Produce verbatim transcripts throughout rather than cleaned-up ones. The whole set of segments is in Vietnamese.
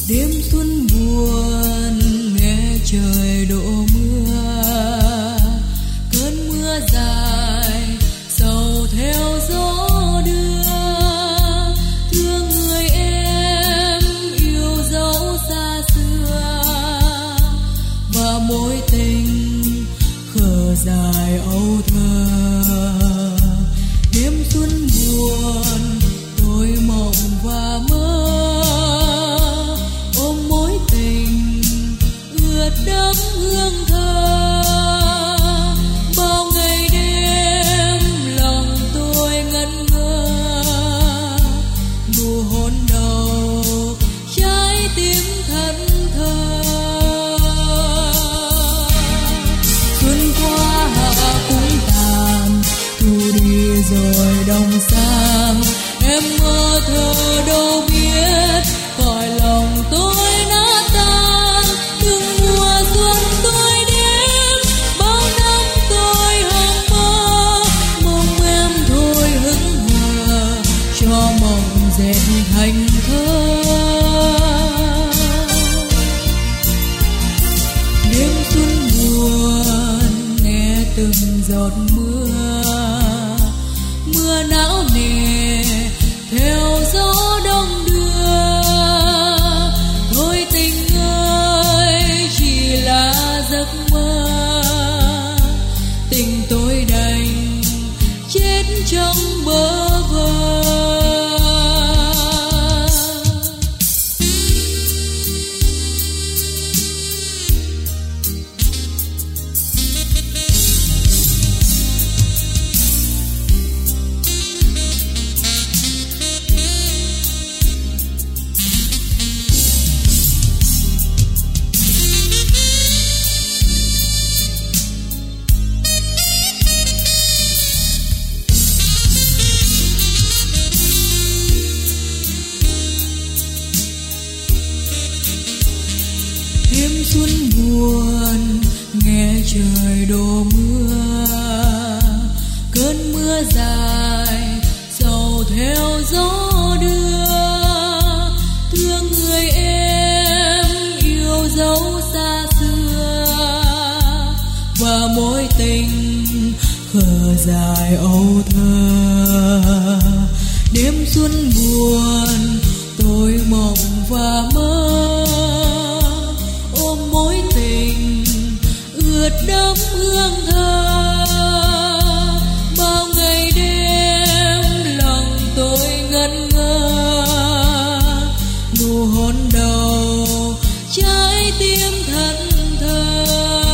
Đêm xuân buồn nghe trời đổ mưa, cơn mưa dài sầu theo gió đưa. Thương người em yêu dấu xa xưa, và mối tình khờ dài âu thơ. Đêm xuân buồn tôi mộng và mơ, ôm mối tình ướt đẫm hương thơ. Bao ngày đêm lòng tôi ngẩn ngơ, nụ hôn đầu trái tim thẫn thờ. Xuân qua hạ cũng tàn, thu đi rồi đông sang. Em mơ thơ đâu biết cõi lòng tôi nát tan. Từng mùa xuân tôi đến, bao năm tôi hằng mơ. Mong em thôi hững hờ, cho mộng dệt thành thơ. Đêm xuân buồn nghe từng giọt mưa, mưa não nề theo gió đông đưa. Thôi tình ơi chỉ là giấc mơ, tình tôi đành chết trong bơ vơ. Đêm xuân buồn nghe trời đổ mưa, cơn mưa dài sầu theo gió đưa. Thương người em yêu dấu xa xưa, và mối tình khờ dài âu thơ. Đêm xuân buồn tôi mộng và mơ, ôm mối tình ướt đẫm hương thơ. Bao ngày đêm lòng tôi ngẩn ngơ, nụ hôn đầu trái tim thẫn thờ.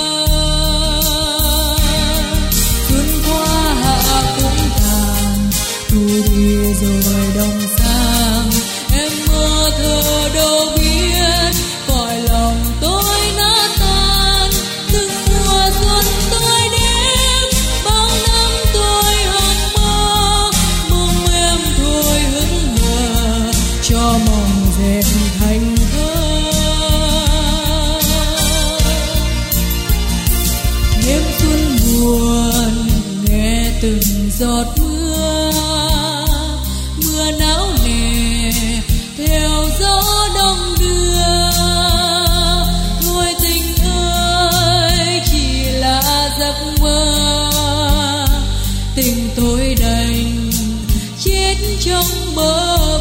Xuân qua hạ cũng tàn, thu đi rồi đông sang. Em mơ thơ đâu biết cõi lòng tôi nát tan. Từng mùa xuân tôi đến, bao năm tôi hằng mơ. Mong em thôi hững hờ, cho mộng dệt thành thơ. Đêm xuân buồn nghe từng giọt mưa, mưa não nề theo gió đông đưa. Thôi tình ơi chỉ là giấc mơ, tình tôi đành chết trong bơ